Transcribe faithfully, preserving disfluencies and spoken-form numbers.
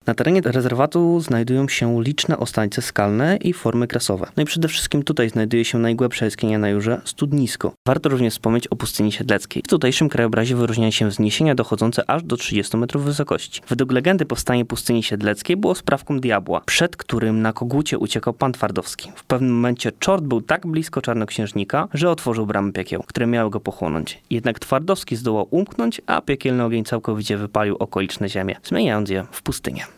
Na terenie rezerwatu znajdują się liczne ostańce skalne i formy kresowe. No i przede wszystkim tutaj znajduje się najgłębsza jaskinia na Jurze, Studnisko. Warto również wspomnieć o pustyni siedleckiej. W tutejszym krajobrazie wyróżniają się wzniesienia dochodzące aż do trzydziestu metrów wysokości. Według legendy powstanie pustyni siedleckiej było sprawką diabła, przed którym na kogucie uciekał pan Twardowski. W pewnym momencie czort był tak blisko czarnoksiężnika, że otworzył bramy piekieł, które miały go pochłonąć. Jednak Twardowski zdołał umknąć, a piekielny ogień całkowicie wypalił okoliczne ziemie, zmieniając je w pustynię.